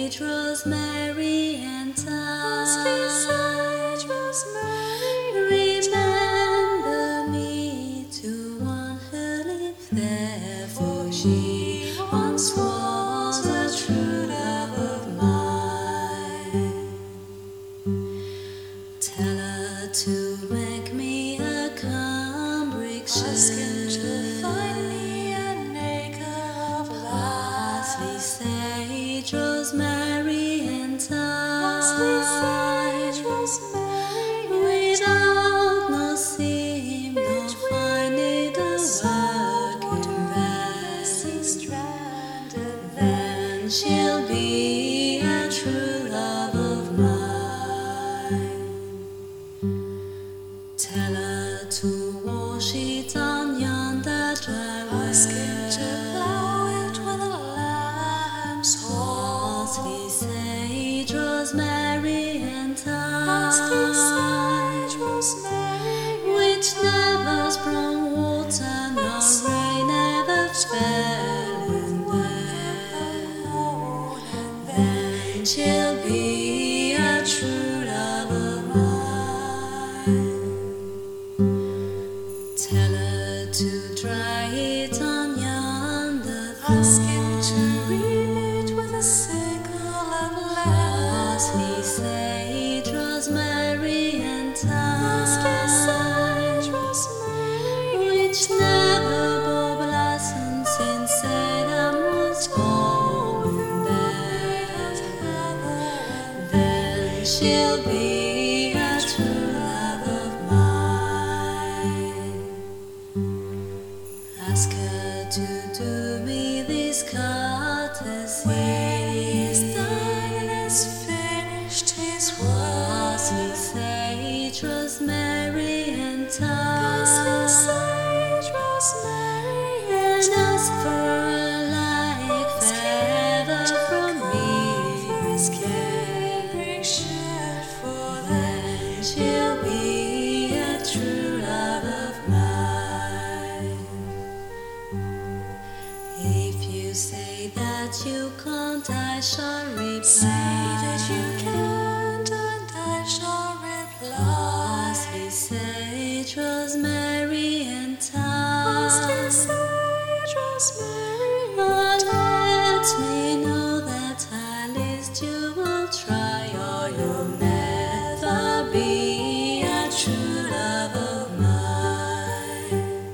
sage, rosemary, and thyme. Remember me to one who lived there, for she once was a true love of mine. Tell her to make me a cambric shirt. Ask him to find me an acre of Parsley, sage, rosemary, and thyme. sage, rosemary, Without no seam, no fine needlework in messy vain, strand, and then she'll be a true love of mine. Tell her to wash it on yonder driveway. ask him to plow it with a lamb's Parsley, horn. sage, rosemary, and Parsley, thyme, sage, rosemary, which never sprung water, nor rain ever fell in there. Then she'll be a true love of mine. Tell her to dry it on yonder ask him to thorn. reap it with a sickle of Parsley, lambs. sage, rosemary, and Parsley, thyme, sage, rosemary, which never bore blossom since Adam was born there. Then she'll be a true love of mine. Ask her to do me this courtesy. When he's done and has finished his Parsley, work, sage, rosemary, and parsley, thyme, sage, rosemary, and ask for a like feather from for me. his cambric shirt, for Then she'll be a true love of mine. If you say that you can't, I shall reply. say that you can't, and I shall reply. Parsley, sage, rosemary, and Parsley, thyme. sage, rosemary, Oh, let me know that at least you will try, or you'll never be a true love of mine.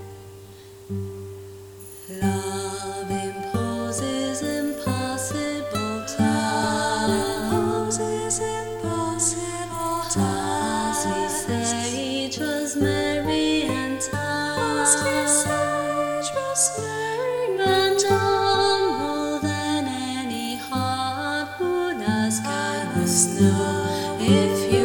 Love imposes impossible times. Imposes impossible Parsley, times. sage, rosemary, and Parsley, thyme. sage, rosemary, And on more than any heart would ask, I must know if you